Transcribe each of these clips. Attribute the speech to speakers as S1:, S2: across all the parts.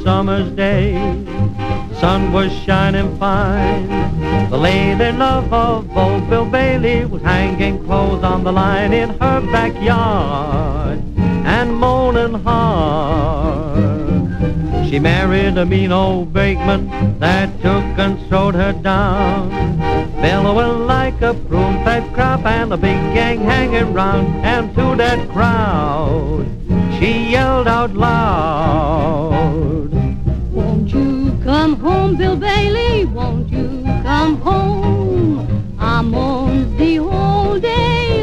S1: summer's day. Sun was shining fine. The lady love of old Bill Bailey was hanging clothes on the line in her backyard and moaning hard. She married a mean old brakeman that took and throwed her down, bellowing like a broom-fed crop and a big gang hanging round. And to that crowd she yelled out loud,
S2: "Won't you come home, Bill Bailey? Won't you come home? I'm on the whole day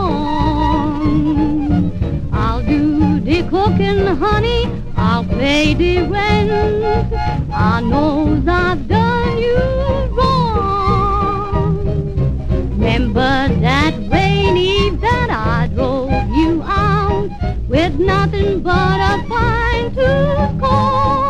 S2: long. I'll do the cooking, honey. I'll pay the rent. I know I've done you wrong. Remember that rainy that I drove you out with nothing but a fine tooth comb?